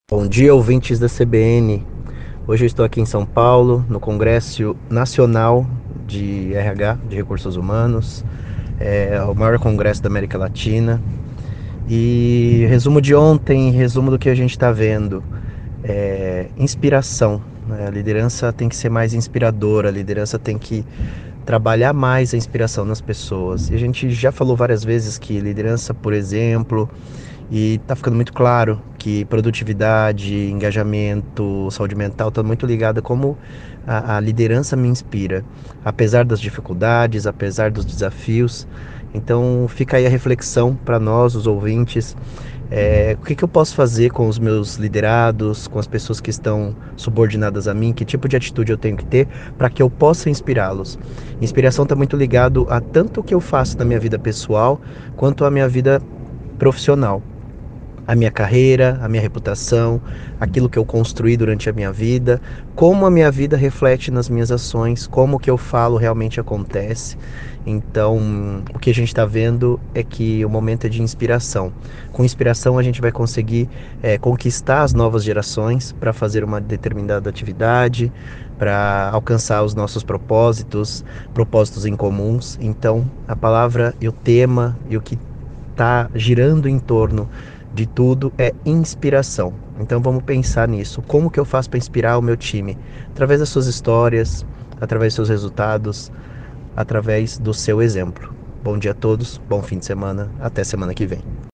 Bom dia, ouvintes da CBN. Hoje eu estou aqui em São Paulo, no Congresso Nacional de RH, de Recursos Humanos, é o maior congresso da América Latina. E resumo de ontem, resumo do que a gente está vendo, inspiração, né? A liderança tem que ser mais inspiradora, a liderança tem que trabalhar mais a inspiração nas pessoas. E a gente já falou várias vezes que liderança, por exemplo, e está ficando muito claro que produtividade, engajamento, saúde mental está muito ligada como a liderança me inspira, apesar das dificuldades, apesar dos desafios. Então fica aí a reflexão para nós, os ouvintes. O que eu posso fazer com os meus liderados, com as pessoas que estão subordinadas a mim? Que tipo de atitude eu tenho que ter para que eu possa inspirá-los? Inspiração está muito ligado a tanto o que eu faço na minha vida pessoal quanto a minha vida profissional, a minha carreira, a minha reputação, aquilo que eu construí durante a minha vida, como a minha vida reflete nas minhas ações, como o que eu falo realmente acontece. Então, o que a gente está vendo é que o momento é de inspiração. Com inspiração, a gente vai conseguir conquistar as novas gerações para fazer uma determinada atividade, para alcançar os nossos propósitos, propósitos em comuns. Então, a palavra e o tema e o que está girando em torno de tudo é inspiração. Então vamos pensar nisso. Como que eu faço para inspirar o meu time? Através das suas histórias, através dos seus resultados, através do seu exemplo. Bom dia a todos, bom fim de semana, até semana que vem.